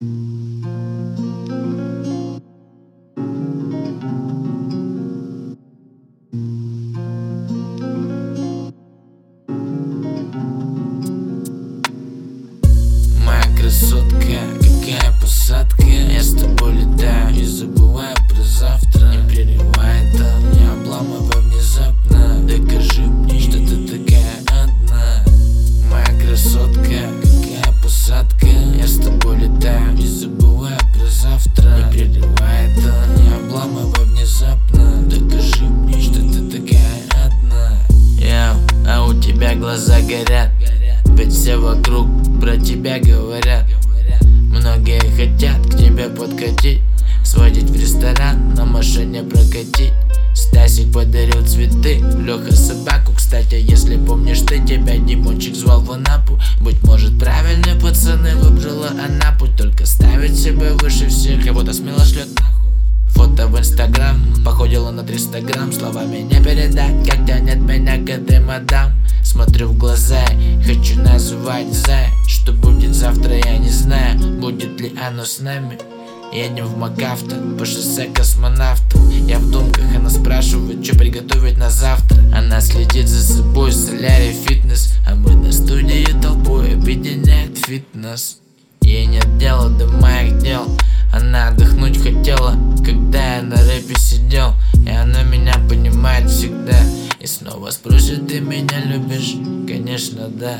Моя красотка, какая посадка. Я с тобой летаю и забываю про завтра. Не прерывай это, не обламывай внезапно. Докажи мне, что ты такая одна. Моя красотка, какая посадка. Я с тобой летаю и забываю про завтра. Не прерывай это, не обламывай внезапно. Докажи мне, что ты такая одна. А у тебя глаза горят, ведь все вокруг про тебя говорят. Многие хотят к тебе подкатить, сводить в ресторан, на машине прокатить. Стасик подарил цветы, Леха собаку. Кстати, если помнишь ты, тебя Димончик звал в Анапу. Быть может, правильные пацаны выбрала Анапу. Только ставить себя выше всех, кого-то смело шлет нахуй. Фото в Инстаграм, походила на 300 грамм. Словами не передать, как тянет меня к этой мадам. Смотрю в глаза, хочу называть зай. Что будет завтра, я не знаю. Будет ли оно с нами? Едем в МакАвто по шоссе космонавтов. Я в думках, она спрашивает, что приготовить на завтра. Она следит за собой, солярий, фитнес. А мы на студии толпой объединяет фитнес. Ей нет дела до моих дел. Она отдохнуть хотела, когда я на рэпе сидел. И она меня понимает всегда. И снова спросит, ты меня любишь? Конечно, да.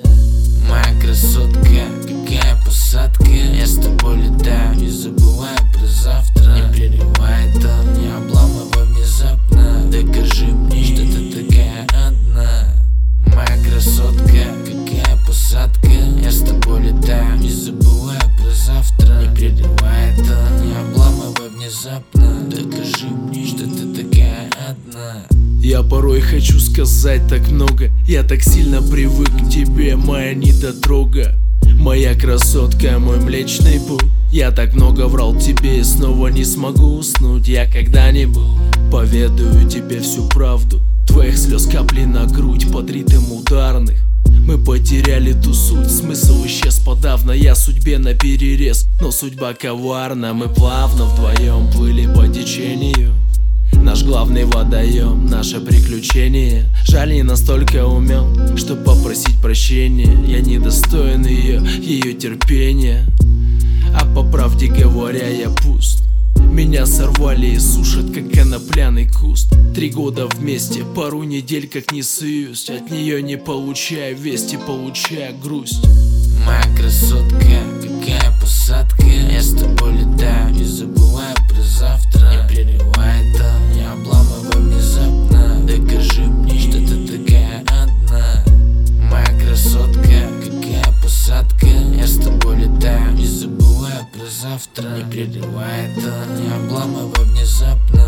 Моя красотка, какая посадка. Я с тобой летаю и забываю про завтра. Не прерывай это, не обламывай внезапно. Докажи мне, что ты такая одна. Моя красотка, какая посадка. Я с тобой летаю и забываю про завтра. Не прерывай это, не обламывай внезапно. Докажи мне, что ты такая одна. Я порой хочу сказать так много. Я так сильно привык к тебе, моя недотрога. Моя красотка, мой млечный путь. Я так много врал тебе и снова не смогу уснуть. Я когда-нибудь поведаю тебе всю правду. Твоих слез капли на грудь под ритм ударных. Мы потеряли ту суть, смысл исчез подавно. Я судьбе наперерез, но судьба коварна. Мы плавно вдвоем плыли по течению. Наш главный водоем, наше приключение. Жаль, не настолько умен, чтоб попросить прощения. Я недостоин ее терпения. А по правде говоря, я пуст. Меня сорвали и сушат, как конопляный куст. 3 года вместе, пару недель как не суюсь. От нее не получая вести, получая грусть. Моя красотка, какая посадка. Я с тобой летаю и забываю про завтра. Не прерывай это, не обламывай внезапно. Докажи мне, что ты такая одна. Моя красотка, какая посадка. Я с тобой летаю и забываю про завтра. Не прерывай это, не обламывай внезапно.